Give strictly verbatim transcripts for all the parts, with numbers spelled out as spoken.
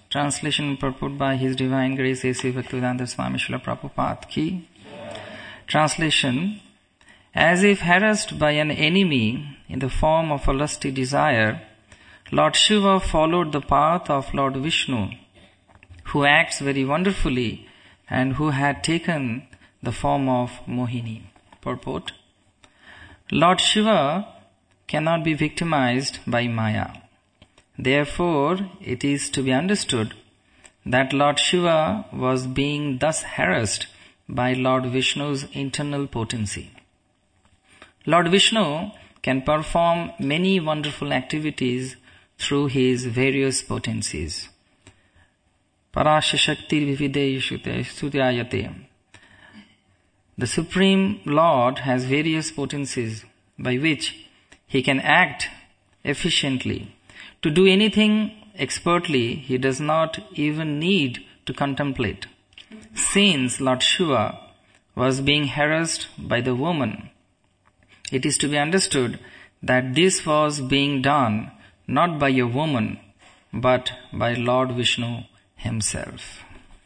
Translation and purport by His Divine Grace A C Bhaktivedanta Swami Srila Prabhupada Ki. Translation. As if harassed by an enemy in the form of a lusty desire, Lord Shiva followed the path of Lord Vishnu, who acts very wonderfully and who had taken the form of Mohini. Purport. Lord Shiva cannot be victimized by Maya. Therefore, it is to be understood that Lord Shiva was being thus harassed by Lord Vishnu's internal potency. Lord Vishnu can perform many wonderful activities through his various potencies. Parasya Shakti Vivideshute Sutyayate. The Supreme Lord has various potencies by which he can act efficiently. To do anything expertly, he does not even need to contemplate. Since Lord Shiva was being harassed by the woman, it is to be understood that this was being done not by a woman, but by Lord Vishnu himself.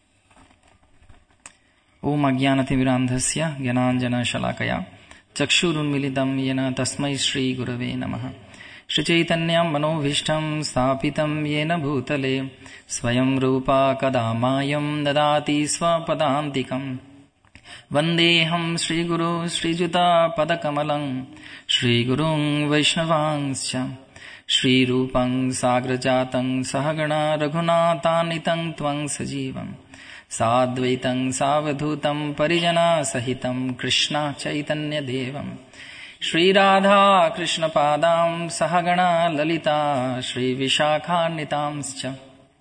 Om Ajnanatimmirandhasya Gyananjana Shalakaya Chakshurunmilitam Yena Tasmai Shri Gurave Namaha Shri Chaitanyam Manobhishtam Sthapitam Yena Bhutale Swayam Rupa Kadamayam Dadati Swapadantikam Vandeham Shri Guru Shri Juta Padakamalang Shri Gurung Vaishnavangscha Shri Rupang Sagrajatang Sahagana Raghunatanitam Tvang Sajivam Sadvaitam Savadhutam Parijana Sahitam Krishna Chaitanya Devam Shri Radha Krishna Padam Sahagana Lalita Shri Vishakharnitamscha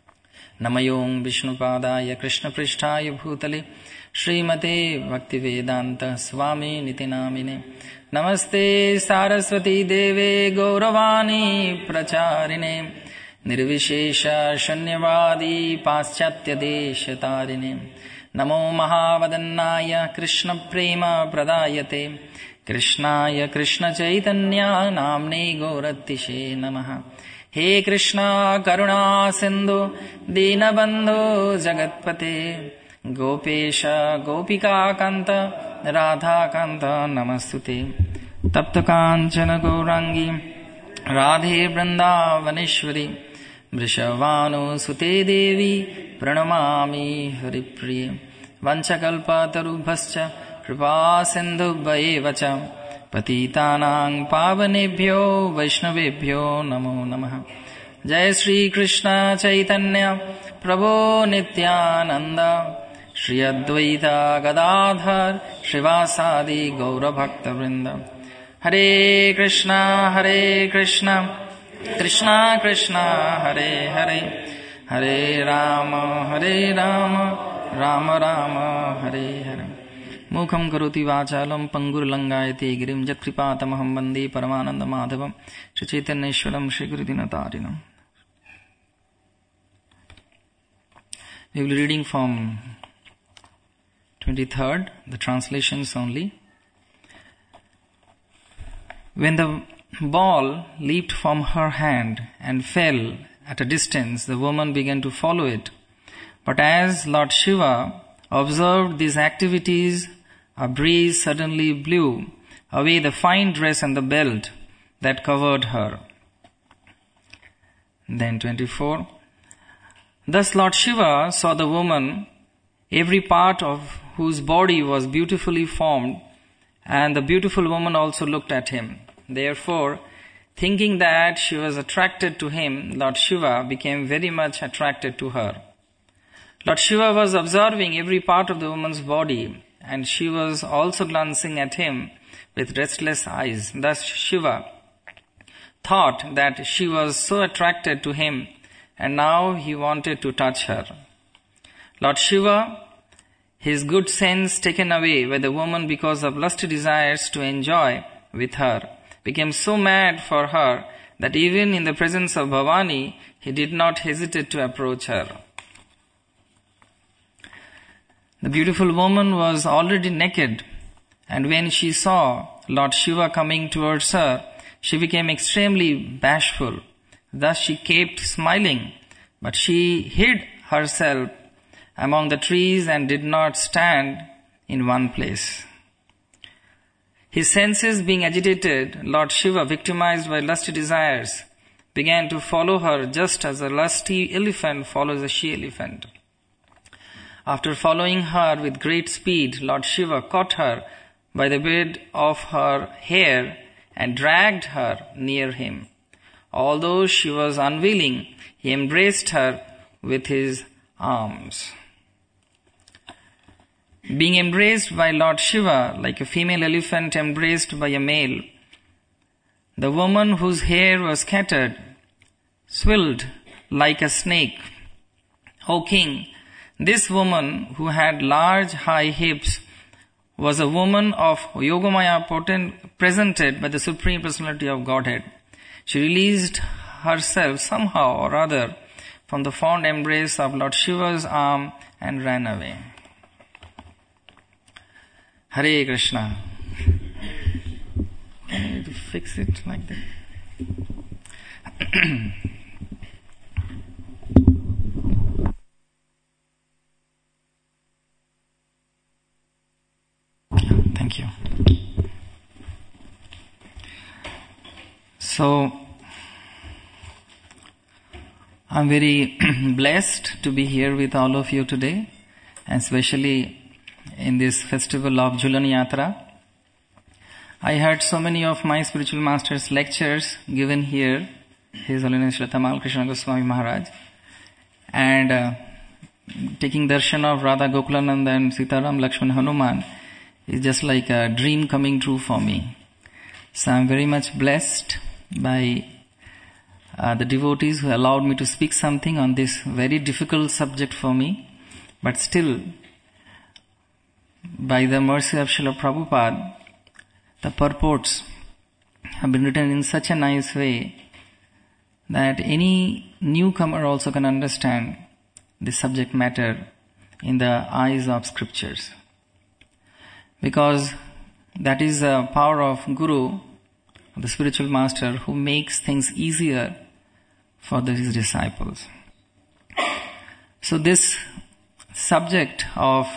Namayom Vishnu Padaya Krishna Prishtaya Bhutale Srimate Bhaktivedanta Swami Nitinamine Namaste Saraswati Deve Gauravani Pracharine Nirvishesha Shanyavadi Paschatya Deshatarine Namo Mahavadannaya Krishna Prema Pradayate Krishnaya Krishna Chaitanya Namne Gaurattishe Namaha He Krishna Karuna Sindhu Dinabandhu Jagatpate Gopesha Gopika Kanta Radha Kanta Namastute Tapta Kanchana Gaurangi Radhe Vrindavaneshwari Vrishavanu Sute Devi Pranamami Haripriya Vanchakalpa Tarubhascha Kripa Sindhu Bhaevacha Patitanang Pavanebhyo Vaishnavebhyo Namo Namaha Jai Shri Krishna Chaitanya Prabhu Nityananda Shri Advaita Gadadhar Shrivasadi Gaura Bhakta Vrinda Hare Krishna Hare Krishna Krishna Krishna Hare Hare Hare Rama Hare Rama Rama Rama Hare Hare Mukham karoti vachalam pangur langayati girim jatkripatamaham bande paramananda madhavam Shri Chaitanyeshwaram Shri Gurudinatarinam. We will be reading from twenty-third, the translations only. When the ball leaped from her hand and fell at a distance, the woman began to follow it. But as Lord Shiva observed these activities, a breeze suddenly blew away the fine dress and the belt that covered her. Then twenty-four. Thus Lord Shiva saw the woman, every part of whose body was beautifully formed, and the beautiful woman also looked at him. Therefore, thinking that she was attracted to him, Lord Shiva became very much attracted to her. Lord Shiva was observing every part of the woman's body, and she was also glancing at him with restless eyes. Thus Shiva thought that she was so attracted to him, and now he wanted to touch her. Lord Shiva, his good sense taken away by the woman because of lusty desires to enjoy with her, became so mad for her that even in the presence of Bhavani, he did not hesitate to approach her. The beautiful woman was already naked, and when she saw Lord Shiva coming towards her, she became extremely bashful. Thus she kept smiling But she hid herself among the trees and did not stand in one place. His senses being agitated, Lord Shiva, victimized by lusty desires, began to follow her just as a lusty elephant follows a she-elephant. After following her with great speed, Lord Shiva caught her by the braid of her hair and dragged her near him. Although she was unwilling, he embraced her with his arms. Being embraced by Lord Shiva like a female elephant embraced by a male, the woman whose hair was scattered swelled like a snake. O king, this woman who had large high hips was a woman of Yogamaya potent, presented by the Supreme Personality of Godhead. She released herself somehow or other from the fond embrace of Lord Shiva's arm and ran away. Hare Krishna. I need to fix it like that. Thank you. So, I'm very blessed to be here with all of you today, and especially in this festival of Jhulan Yatra. I heard so many of my spiritual masters' lectures given here, His Holiness Srila Tamal Krishna Goswami Maharaj, and uh, taking darshan of Radha Gokulananda and Sitaram Lakshman Hanuman is just like a dream coming true for me. So I'm very much blessed by uh, the devotees who allowed me to speak something on this very difficult subject for me, but still, by the mercy of Srila Prabhupada, the purports have been written in such a nice way that any newcomer also can understand the subject matter in the eyes of scriptures. Because that is the power of Guru, the spiritual master, who makes things easier for his disciples. So this subject of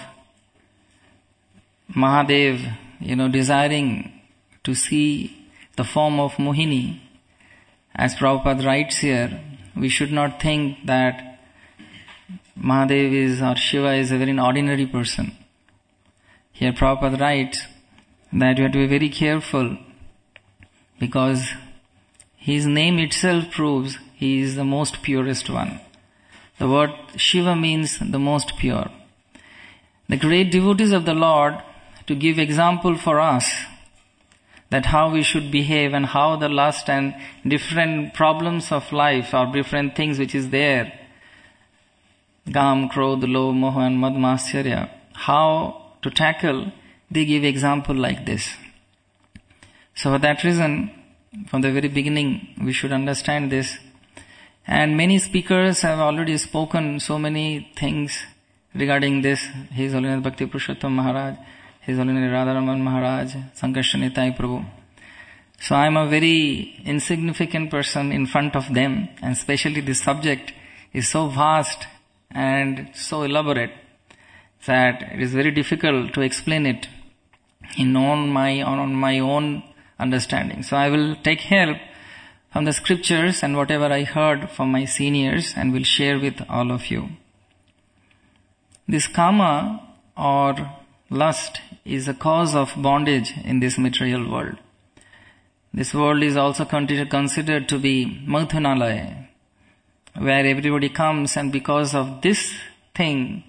Mahadev, you know, desiring to see the form of Mohini, as Prabhupada writes here, we should not think that Mahadev is or Shiva is a very ordinary person. Here Prabhupada writes that you have to be very careful because his name itself proves he is the most purest one. The word Shiva means the most pure. The great devotees of the Lord, to give example for us that how we should behave and how the lust and different problems of life or different things which is there, Gam, Krodh, Lobh, Moha and Mad, Matsarya, how to tackle, they give example like this. So for that reason, from the very beginning, we should understand this. And many speakers have already spoken so many things regarding this. His Holiness Bhakti Purushottam Maharaj, His Holiness Radharaman Maharaj, Sankarshan Nitai Prabhu. So I am a very insignificant person in front of them, and especially this subject is so vast and so elaborate that it is very difficult to explain it in on my on my own understanding. So I will take help from the scriptures and whatever I heard from my seniors and will share with all of you. This kama or lust is a cause of bondage in this material world. This world is also considered to be Madhunalaya, where everybody comes, and because of this thing,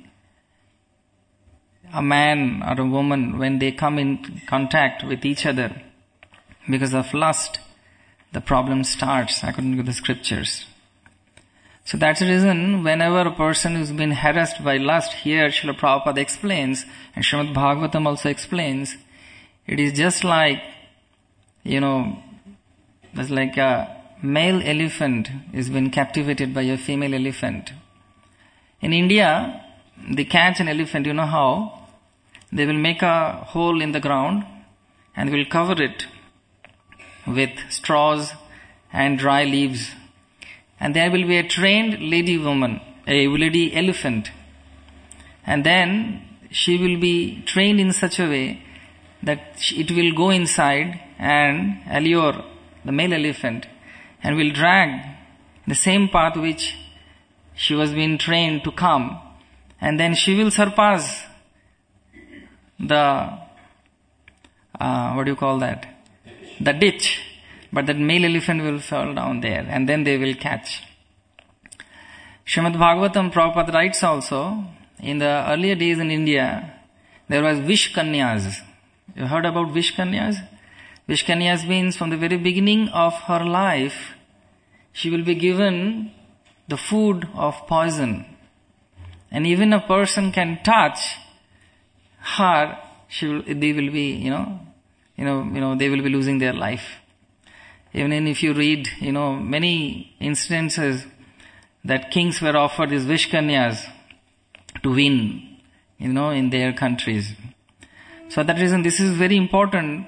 a man or a woman, when they come in contact with each other, because of lust, the problem starts according to the scriptures. So that's the reason whenever a person has been harassed by lust, here Srila Prabhupada explains, and Srimad Bhagavatam also explains, it is just like, you know, it's like a male elephant is been captivated by a female elephant. In India, they catch an elephant, you know how? They will make a hole in the ground and will cover it with straws and dry leaves. And there will be a trained lady woman, a lady elephant. And then she will be trained in such a way that it will go inside and allure the male elephant and will drag the same path which she was being trained to come. And then she will surpass the, uh, what do you call that? The ditch. But that male elephant will fall down there and then they will catch. Srimad Bhagavatam, Prabhupada writes also, in the earlier days in India, there was Vish Kanyas. You heard about Vish Kanyas? Vish Kanyas means from the very beginning of her life, she will be given the food of poison. And even a person can touch her, she will, they will be, you know, you know, you know, they will be losing their life. Even if you read, you know, many instances that kings were offered these Vish Kanyas to win, you know, in their countries. So for that reason, this is very important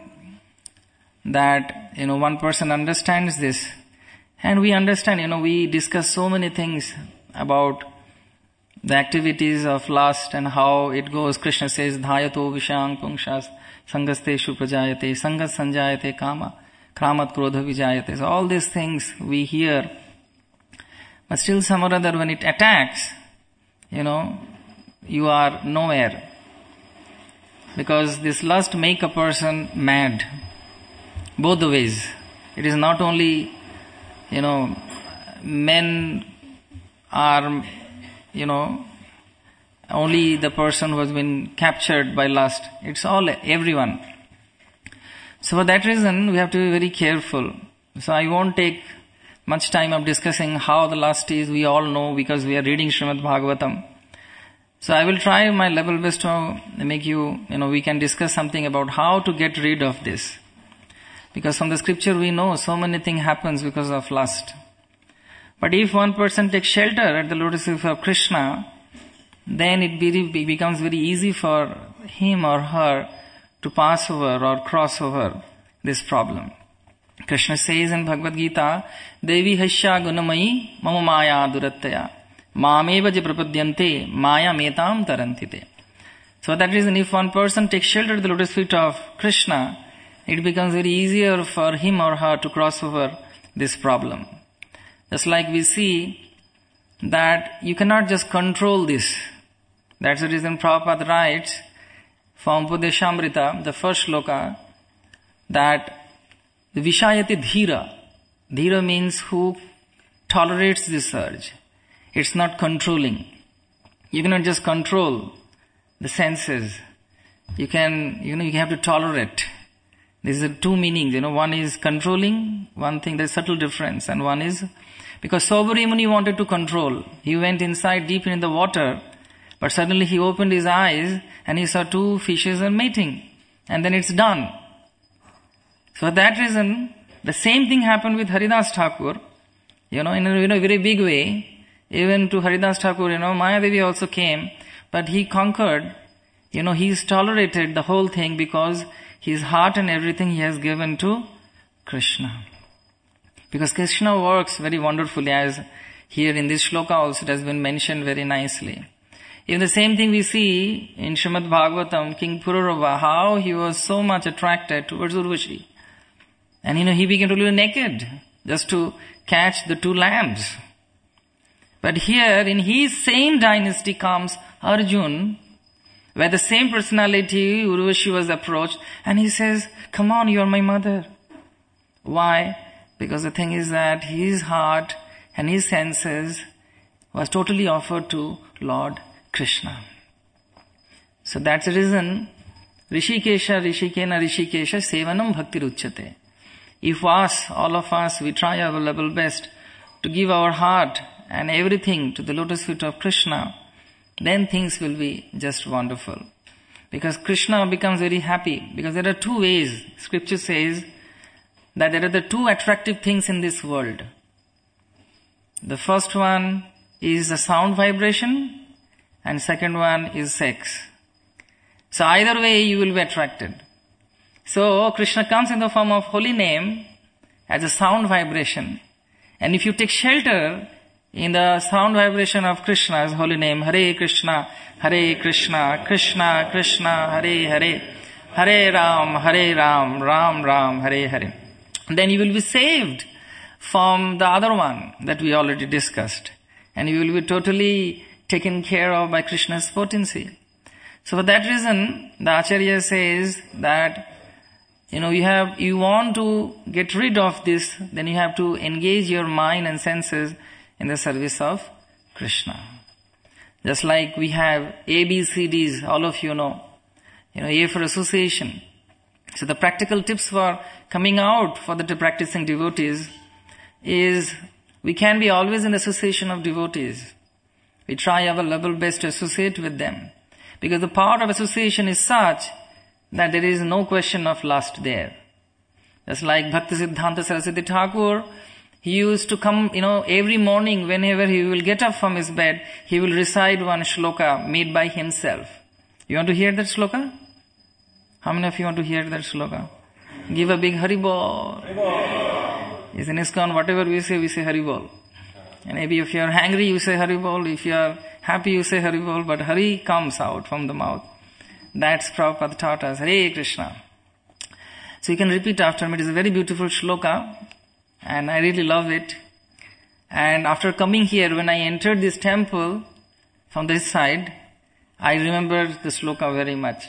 that, you know, one person understands this. And we understand, you know, we discuss so many things about the activities of lust and how it goes. Krishna says, Dhayato vishang pungshas sangasteshu prajayate sangat sanjayate kama kramat krodha vijayate. So all these things we hear. But still some or other when it attacks, you know, you are nowhere. Because this lust make a person mad. Both the ways. It is not only, you know, men are, you know, only the person who has been captured by lust. It's all, everyone. So for that reason, we have to be very careful. So I won't take much time of discussing how the lust is. We all know because we are reading Srimad Bhagavatam. So I will try my level best to make you, you know, we can discuss something about how to get rid of this. Because from the scripture we know so many things happens because of lust. But if one person takes shelter at the lotus feet of Krishna, then it be, becomes very easy for him or her to pass over or cross over this problem. Krishna says in Bhagavad Gita, Devi Hasya Gunamayi Mama Maya Durattaya Mameva Prapadyante Maya Metam Tarantite. So that reason, if one person takes shelter at the lotus feet of Krishna, it becomes very easier for him or her to cross over this problem. Just like we see that you cannot just control this. That's the reason Prabhupada writes from Upadeshamrita, the first shloka, that the Vishayati Dhira. Dhira means who tolerates this urge. It's not controlling. You cannot just control the senses. You can, you know, you have to tolerate. These are two meanings, you know, one is controlling, one thing, there's subtle difference, and one is, because Saubhari Muni wanted to control. He went inside deep in the water, but suddenly he opened his eyes and he saw two fishes are mating. And then it's done. So for that reason, the same thing happened with Haridas Thakur, you know, in a, in a very big way. Even to Haridas Thakur, you know, Mayadevi also came, but he conquered, you know, he's tolerated the whole thing because his heart and everything he has given to Krishna. Because Krishna works very wonderfully, as here in this shloka also it has been mentioned very nicely. Even the same thing we see in Srimad Bhagavatam, King Pururava, how he was so much attracted towards Urvashi. And you know, he began to live naked just to catch the two lambs. But here in his same dynasty comes Arjun, where the same personality, Urvashi, was approached, and he says, come on, you are my mother. Why? Because the thing is that his heart and his senses was totally offered to Lord Krishna. So that's the reason, Rishikesha, Rishikena, Rishikesha, Sevanam Bhakti Ruchyate. If us, all of us, we try our level best to give our heart and everything to the lotus feet of Krishna, then things will be just wonderful. Because Krishna becomes very happy. Because there are two ways. Scripture says that there are the two attractive things in this world. The first one is the sound vibration, and second one is sex. So either way you will be attracted. So Krishna comes in the form of holy name as a sound vibration. And if you take shelter in the sound vibration of Krishna's holy name, Hare Krishna, Hare Krishna, Krishna Krishna, Hare Hare, Hare Ram, Hare Ram, Ram Ram, Hare Hare, then you will be saved from the other one that we already discussed. And you will be totally taken care of by Krishna's potency. So for that reason, the Acharya says that, you know, you have, you want to get rid of this, then you have to engage your mind and senses in the service of Krishna. Just like we have A, B, C, Ds, all of you know. You know, A for association. So the practical tips for coming out for the practicing devotees is we can be always in association of devotees. We try our level best to associate with them. Because the power of association is such that there is no question of lust there. Just like Bhaktisiddhanta Saraswati Thakur, he used to come, you know, every morning whenever he will get up from his bed, he will recite one shloka made by himself. You want to hear that shloka? How many of you want to hear that shloka? Give a big Haribol. It's in ISKCON, whatever we say, we say Haribol. And maybe if you are hungry, you say Haribol. If you are happy, you say Haribol. But Hari comes out from the mouth. That's Prabhupada taught us. Hare Krishna. So you can repeat after me. It is a very beautiful shloka. And I really love it. And after coming here, when I entered this temple from this side, I remember the shloka very much.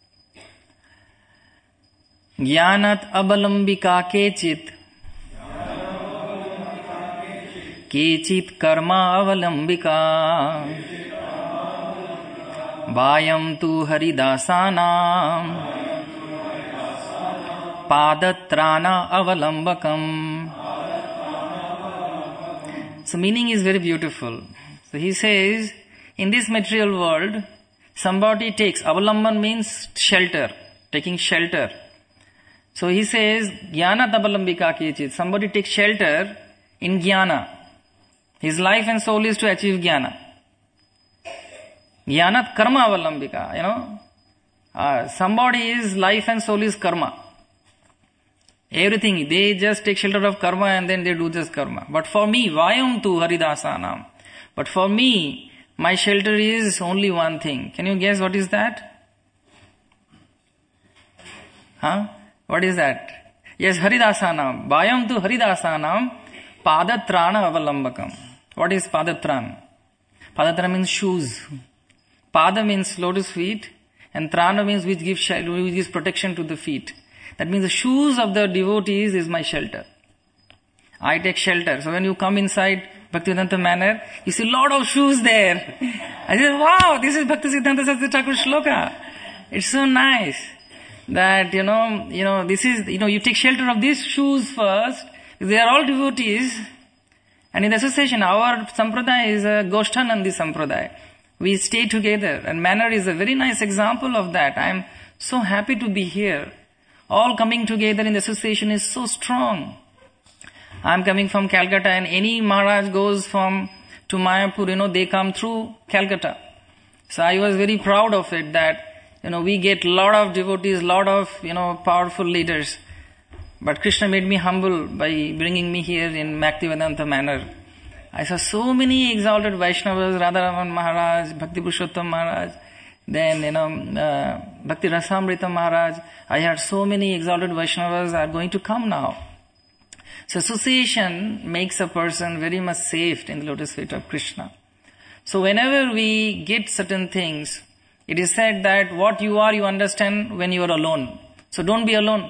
Jnanat abalambika kechit Kechit karma avalambika Vayam tu haridasanam Padatrana avalambakam. So meaning is very beautiful. So he says, in this material world, somebody takes, avalamban means shelter, taking shelter. So he says, Jnana tabalambika kechit, somebody takes shelter in jnana. His life and soul is to achieve jnana. Jnanat karma avalambika, you know. Uh, somebody's life and soul is karma. Everything, they just take shelter of karma and then they do just karma. But for me, vayam tu haridasanam. But for me, my shelter is only one thing. Can you guess what is that? Huh? What is that? Yes, haridasanam. Vayam tu haridasanam padatrana avalambakam. What is padatran? Padatran means shoes. Pada means lotus feet and trana means which gives, which gives protection to the feet. That means the shoes of the devotees is my shelter. I take shelter. So when you come inside Bhaktisiddhanta Manor, you see a lot of shoes there. I say, wow, this is Bhaktisiddhanta Saraswati Thakur shloka. It's so nice that, you know, you know, this is, you know, you take shelter of these shoes first. They are all devotees. And in the association, our sampradaya is a Goshtanandi sampradaya. We stay together. And Manor is a very nice example of that. I am so happy to be here. All coming together in the association is so strong. I am coming from Calcutta and any Maharaj goes from to Mayapur, you know, they come through Calcutta. So I was very proud of it that, you know, we get lot of devotees, lot of, you know, powerful leaders. But Krishna made me humble by bringing me here in Bhaktivedanta Manor. I saw so many exalted Vaishnavas, Radharaman Maharaj, Bhakti Purushottam Maharaj, then, you know, uh, Bhakti Rasamrita Maharaj. I had so many exalted Vaishnavas are going to come now. So association makes a person very much safe in the lotus feet of Krishna. So whenever we get certain things, it is said that what you are, you understand when you are alone. So don't be alone.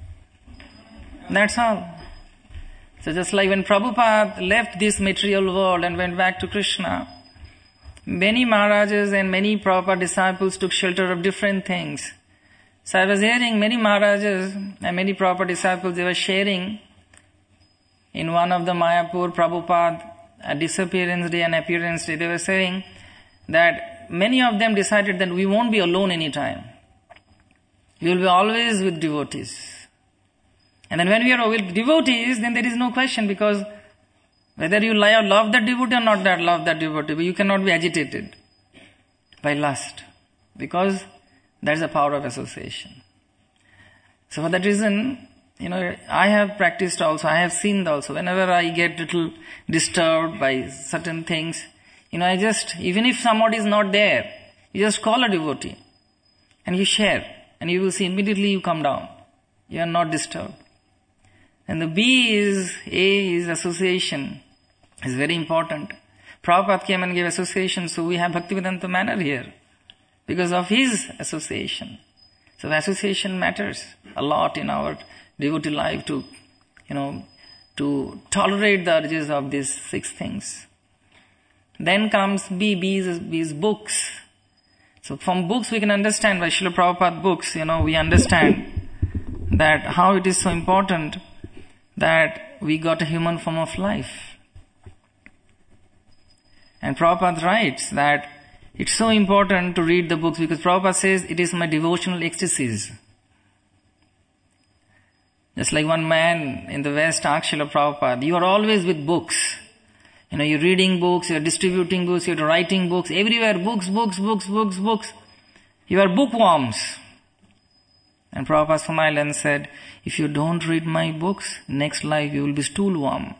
That's all. So just like when Prabhupada left this material world and went back to Krishna, many Maharajas and many Prabhupada disciples took shelter of different things. So I was hearing many Maharajas and many Prabhupada disciples, they were sharing in one of the Mayapur Prabhupada a disappearance day and appearance day. They were saying that many of them decided that we won't be alone anytime. We will be always with devotees. And then when we are with devotees, then there is no question because whether you love that devotee or not that love that devotee, but you cannot be agitated by lust because that is the power of association. So for that reason, You know, I have practiced also, I have seen also, whenever I get little disturbed by certain things, you know, I just, even if somebody is not there, you just call a devotee and you share and you will see immediately you come down. You are not disturbed. And the B is, A is association. It's very important. Prabhupada came and gave association, so we have Bhaktivedanta manner here because of his association. So association matters a lot in our devotee life to, you know, to tolerate the urges of these six things. Then comes B, B is, B is books. So from books we can understand, by Srila Prabhupada books, you know, we understand that how it is so important that we got a human form of life. And Prabhupada writes that it's so important to read the books because Prabhupada says it is my devotional ecstasies. Just like one man in the West asked Srila Prabhupada, you are always with books. You know, you're reading books, you're distributing books, you're writing books, everywhere books, books, books, books, books. You are bookworms. And Prabhupada smiled and said, if you don't read my books, next life you will be stoolworm.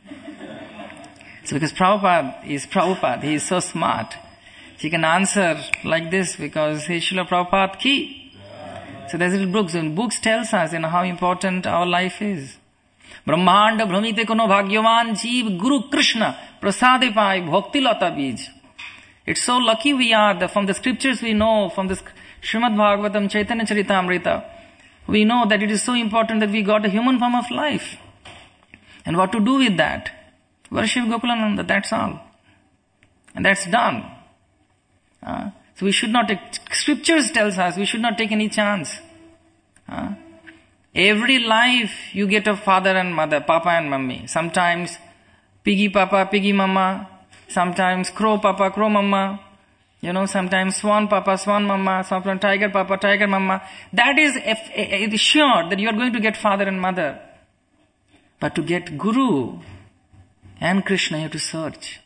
So because Prabhupada is Prabhupada, he is so smart. He can answer like this because he is Srila Prabhupada ki. So there's little books, and books tells us, you know, how important our life is. Brahmanda bhramite kono bhagyavan jeev Guru Krishna prasade pai bhakti lata bij. It's so lucky we are that from the scriptures we know, from the Srimad Bhagavatam Chaitanya Charitamrita, we know that it is so important that we got a human form of life. And what to do with that? Worship Gokulananda, that's all. And that's done. Uh, so we should not take, scriptures tells us we should not take any chance. Uh, every life you get a father and mother, papa and mummy. Sometimes piggy papa, piggy mama. Sometimes crow papa, crow mama. You know, sometimes swan papa, swan mama. Sometimes tiger papa, tiger mama. That is it is sure that you are going to get father and mother. But to get Guru and Krishna, you have to search.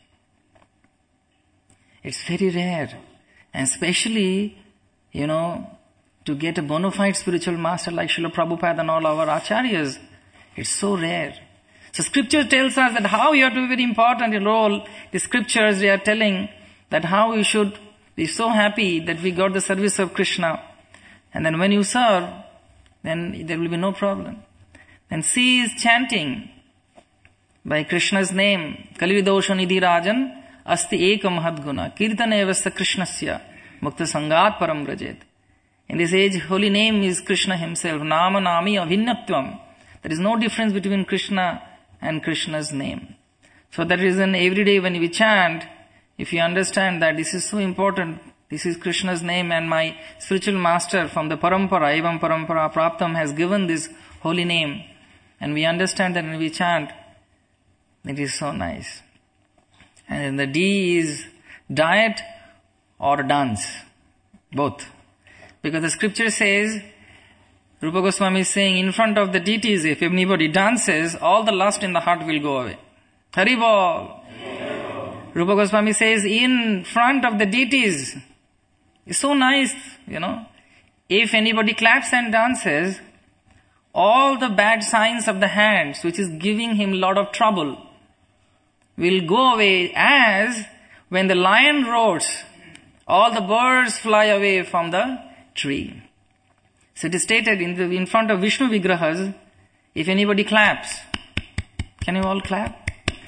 It's very rare. And especially, you know, to get a bona fide spiritual master like Srila Prabhupada and all our acharyas, it's so rare. So scripture tells us that how you have to be very important role. The scriptures, they are telling that how we should be so happy that we got the service of Krishna. And then when you serve, then there will be no problem. And C is chanting by Krishna's name. Kalividosha nidhi rajan asti ekam hadguna kirtana evasta krishnasya mukta sangat param vrajet. In this age, holy name is Krishna himself. Nama nami avinnatvam. There is no difference between Krishna and Krishna's name. For that reason, every day when we chant, if you understand that this is so important, this is Krishna's name and my spiritual master from the parampara, evam parampara praptam has given this holy name. And we understand that when we chant, it is so nice. And then the D is diet or dance. Both. Because the scripture says, Rupa Goswami is saying, in front of the deities, if anybody dances, all the lust in the heart will go away. Hari Bol. Rupa Goswami says, in front of the deities, it's so nice, you know. If anybody claps and dances, all the bad signs of the hands, which is giving him a lot of trouble, will go away as when the lion roars, all the birds fly away from the tree. So it is stated in, the, in front of Vishnu Vigrahas, if anybody claps, can you all clap?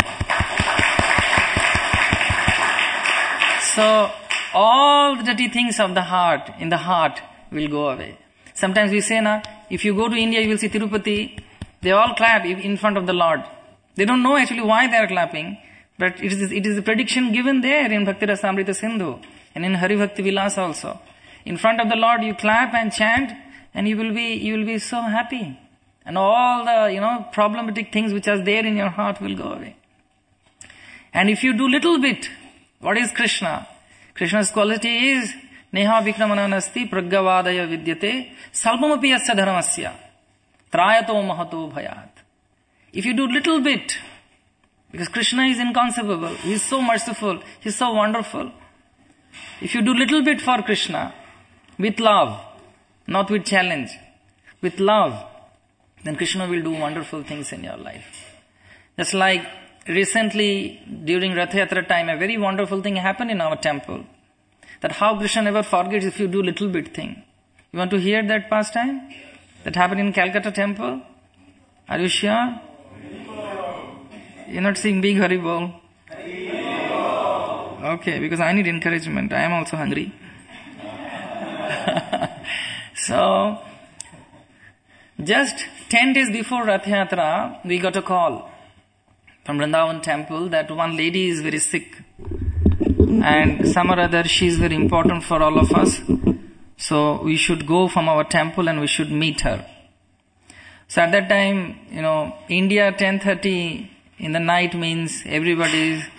So all the dirty things of the heart, in the heart, will go away. Sometimes we say, na, if you go to India, you will see Tirupati, they all clap in front of the Lord. They don't know actually why they are clapping, but it is, it is a prediction given there in Bhakti Rasamrita Sindhu and in Hari Bhakti Vilas also. In front of the Lord, you clap and chant, and you will be, you will be so happy. And all the, you know, problematic things which are there in your heart will go away. And if you do little bit, what is Krishna? Krishna's quality is Neha Vikramananasti Praggavadaya Vidyate Salpamapi Asya Dharmasya Trayato Mahato Bhayat. If you do little bit, because Krishna is inconceivable, He is so merciful, He is so wonderful. If you do little bit for Krishna, with love, not with challenge, with love, then Krishna will do wonderful things in your life. Just like recently during Rath Yatra time, a very wonderful thing happened in our temple. That how Krishna never forgets if you do little bit thing. You want to hear that pastime? That happened in Calcutta temple? Are you sure? You're not saying big Haribol? Okay, because I need encouragement. I am also hungry. So, just ten days before Rath Yatra, we got a call from Vrindavan temple that one lady is very sick. And some or other, she is very important for all of us. So, we should go from our temple and we should meet her. So, at that time, you know, India ten thirty in the night means everybody is,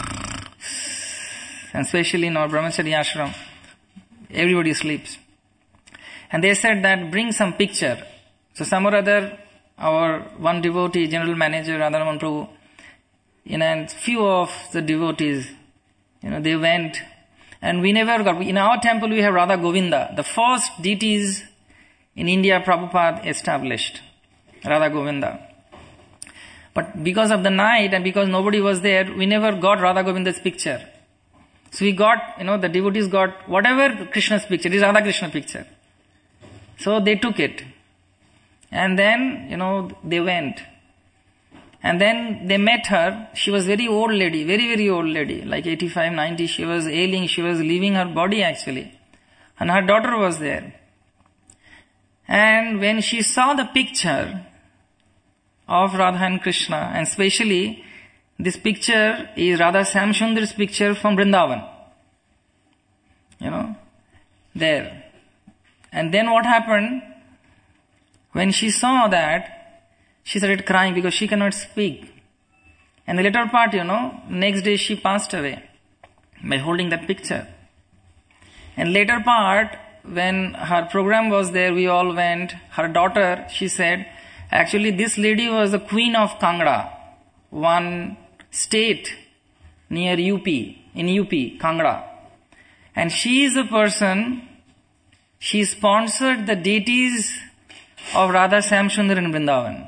and especially in our Brahmacharya ashram, everybody sleeps. And they said that bring some picture. So some or other, our one devotee, general manager, Radharaman Prabhu, you know, and few of the devotees, you know, they went, and we never got, in our temple we have Radha Govinda, the first deities in India Prabhupada established, Radha Govinda. But because of the night and because nobody was there, we never got Radha Govinda's picture. So we got, you know, the devotees got whatever Krishna's picture, this is Radha Krishna picture. So they took it. And then, you know, they went. And then they met her. She was very old lady, very, very old lady, like eighty-five, ninety. She was ailing, she was leaving her body actually. And her daughter was there. And when she saw the picture of Radha and Krishna, and especially this picture is Radha Samsundar's picture from Vrindavan. You know, there. And then what happened? When she saw that, she started crying because she cannot speak. And the later part, you know, next day she passed away by holding that picture. And later part, when her program was there, we all went. Her daughter, she said, actually this lady was the queen of Kangra, one state near U P, in U P, Kangra. And she is a person, she sponsored the deities of Radha Samsundar in Vrindavan.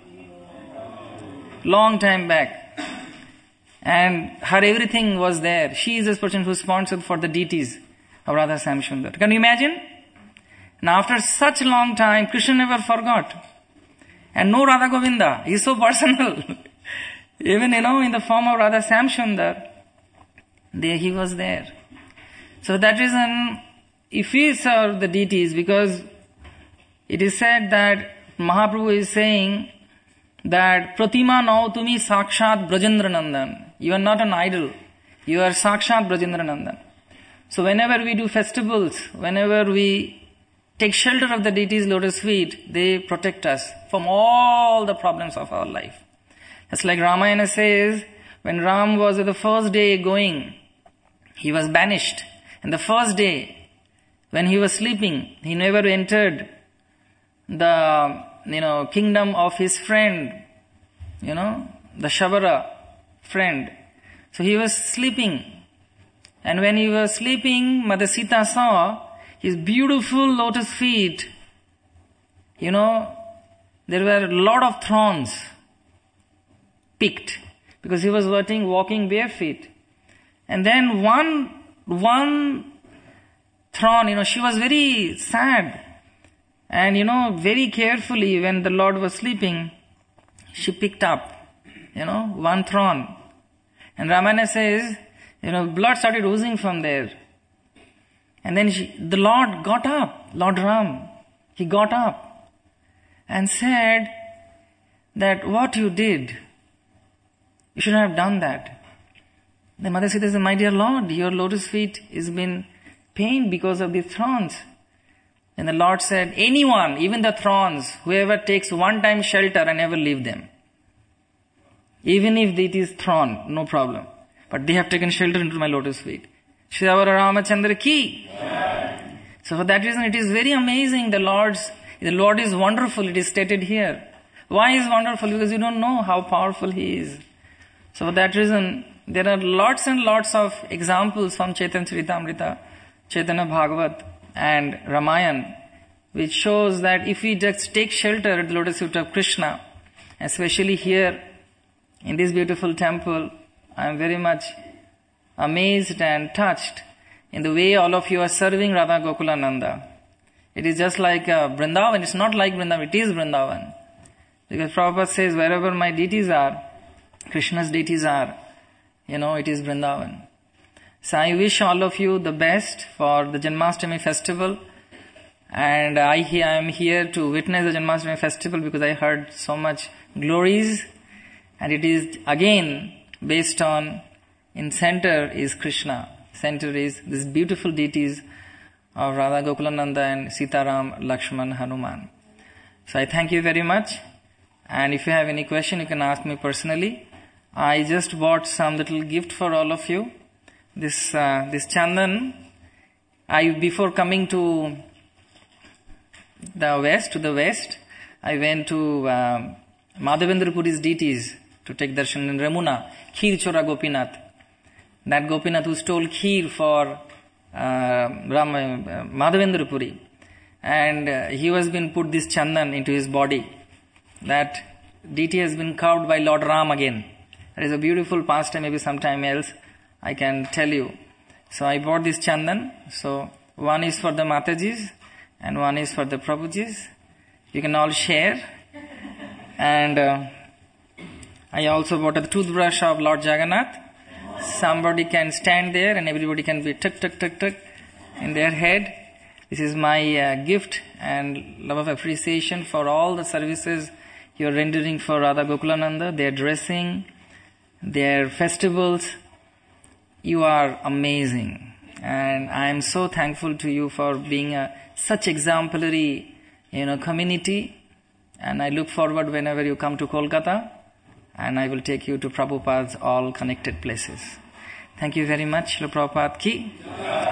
Long time back. And her everything was there. She is this person who sponsored for the deities of Radha Samsundar. Can you imagine? And after such a long time, Krishna never forgot. And no Radha Govinda. He is so personal. Even, you know, in the form of Radha Samsundar, there he was there. So that reason, if we serve the deities, because it is said that Mahaprabhu is saying that Pratima now tumi Sakshat Brajendra Nandan. You are not an idol. You are Sakshat Brajendra Nandan. So whenever we do festivals, whenever we take shelter of the deities' lotus feet, they protect us from all the problems of our life. It's like Ramayana says, when Ram was the first day going, he was banished. And the first day, when he was sleeping, he never entered the, you know, kingdom of his friend, you know, the Shabara friend. So he was sleeping. And when he was sleeping, Mother Sita saw his beautiful lotus feet. You know, there were a lot of thorns picked because he was walking, walking bare feet. And then one, one thorn, you know, she was very sad. And, you know, very carefully when the Lord was sleeping, she picked up, you know, one thorn. And Ramayana says, you know, blood started oozing from there. And then she, the Lord got up, Lord Ram, he got up and said that what you did, you shouldn't have done that. The Mother Sita said, my dear Lord, your lotus feet has been pained because of the thorns. And the Lord said, anyone, even the thorns, whoever takes one time shelter and never leave them. Even if it is thorn, no problem. But they have taken shelter into my lotus feet. Shri Ramachandra ki. So for that reason it is very amazing. The Lord's, the Lord is wonderful. It is stated here. Why is wonderful? Because you don't know how powerful He is. So for that reason, there are lots and lots of examples from Chaitanya Charitamrita, Chaitanya Bhagavat and Ramayana, which shows that if we just take shelter at the lotus feet of Krishna, especially here in this beautiful temple, I am very much amazed and touched in the way all of you are serving Radha Gokulananda. It is just like uh, Vrindavan. It's not like Vrindavan, it is Vrindavan. Because Prabhupada says, wherever my deities are, Krishna's deities are, you know, it is Vrindavan. So I wish all of you the best for the Janmashtami festival. And I am here to witness the Janmashtami festival because I heard so much glories. And it is again based on, in center is Krishna. Center is these beautiful deities of Radha Gokulananda and Sitaram, Lakshman, Hanuman. So I thank you very much. And if you have any question, you can ask me personally. I just bought some little gift for all of you. This uh, this chandan, I before coming to the west, to the west, I went to um, Madhavendra Puri's deities to take darshan in Ramuna, Kheer Chora Gopinath. That Gopinath who stole kheer for uh, Ram, uh, Madhavendra Puri. And uh, he has been put this chandan into his body. That deity has been carved by Lord Ram again. That is a beautiful pastime, maybe sometime else I can tell you. So I bought this chandan. So one is for the Matajis and one is for the Prabhujis. You can all share. And uh, I also bought a toothbrush of Lord Jagannath. Somebody can stand there and everybody can be tuk tuk tuk tuk in their head. This is my uh, gift and love of appreciation for all the services you are rendering for Radha Gokulananda, their dressing, their festivals. You are amazing. And I am so thankful to you for being a such exemplary, you know, community. And I look forward whenever you come to Kolkata. And I will take you to Prabhupada's all connected places. Thank you very much. Srila Prabhupada ki.